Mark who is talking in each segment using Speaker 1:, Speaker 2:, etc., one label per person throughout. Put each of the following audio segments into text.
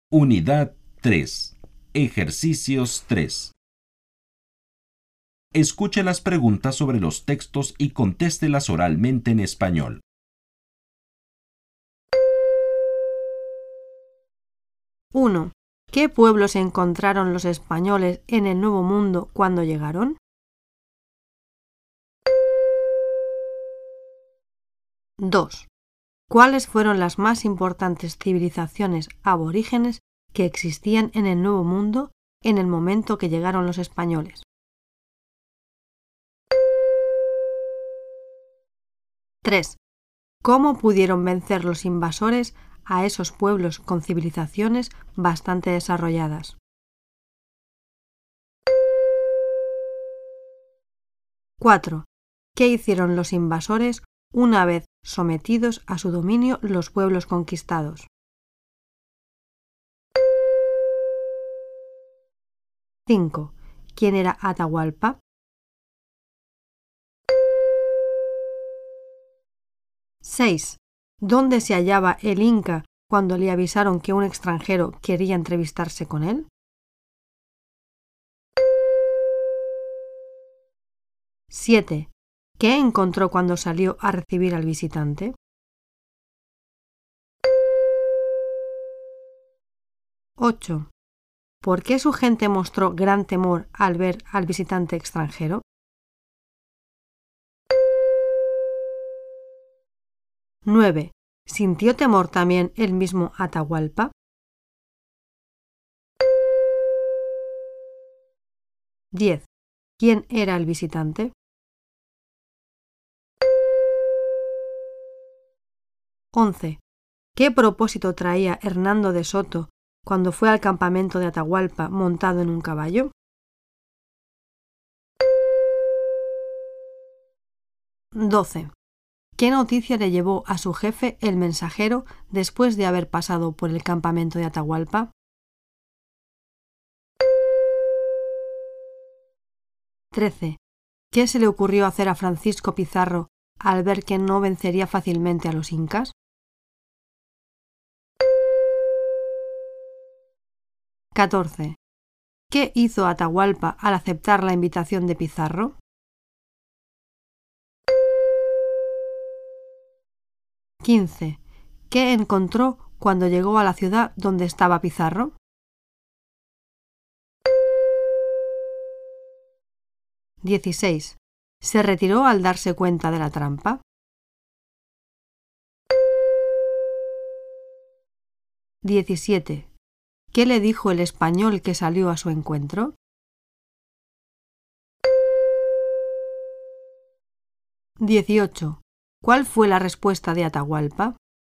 Speaker 1: Unidad 3. Ejercicios 3. Escuche las preguntas sobre los textos y contéstelas oralmente en español.
Speaker 2: 1. ¿Qué pueblos encontraron los españoles en el Nuevo Mundo cuando llegaron? 2. ¿Cuáles fueron las más importantes civilizaciones aborígenes que existían en el Nuevo Mundo en el momento que llegaron los españoles? 3. ¿Cómo pudieron vencer los invasores a esos pueblos con civilizaciones bastante desarrolladas? 4. ¿Qué hicieron los invasores una vez sometidos a su dominio los pueblos conquistados? 5. ¿Quién era Atahualpa? 6. ¿Dónde se hallaba el Inca cuando le avisaron que un extranjero quería entrevistarse con él? 7. ¿Qué encontró cuando salió a recibir al visitante? 8. ¿Por qué su gente mostró gran temor al ver al visitante extranjero? 9. ¿Sintió temor también el mismo Atahualpa? 10. ¿Quién era el visitante? 11. ¿Qué propósito traía Hernando de Soto cuando fue al campamento de Atahualpa montado en un caballo? 12. ¿Qué noticia le llevó a su jefe el mensajero después de haber pasado por el campamento de Atahualpa? 13. ¿Qué se le ocurrió hacer a Francisco Pizarro al ver que no vencería fácilmente a los incas? 14. ¿Qué hizo Atahualpa al aceptar la invitación de Pizarro? 15. ¿Qué encontró cuando llegó a la ciudad donde estaba Pizarro? 16. ¿Se retiró al darse cuenta de la trampa? 17. ¿Qué le dijo el español que salió a su encuentro? 18. ¿Cuál fue la respuesta de Atahualpa?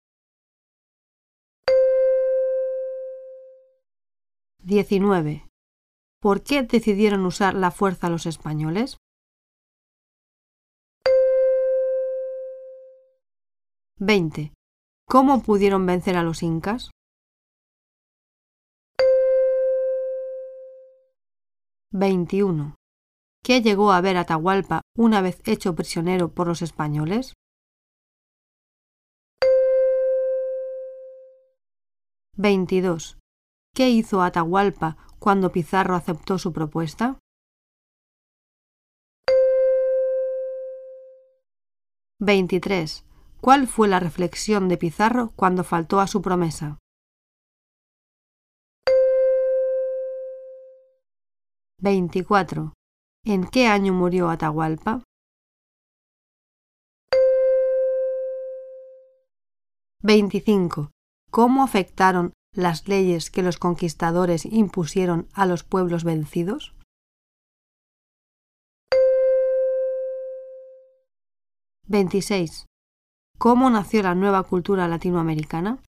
Speaker 2: 19. ¿Por qué decidieron usar la fuerza los españoles? 20. ¿Cómo pudieron vencer a los incas? 21. ¿Qué llegó a ver Atahualpa una vez hecho prisionero por los españoles? 22. ¿Qué hizo Atahualpa cuando Pizarro aceptó su propuesta? 23. ¿Cuál fue la reflexión de Pizarro cuando faltó a su promesa? 24. ¿En qué año murió Atahualpa? 25. ¿Cómo afectaron las leyes que los conquistadores impusieron a los pueblos vencidos? 26. ¿Cómo nació la nueva cultura latinoamericana?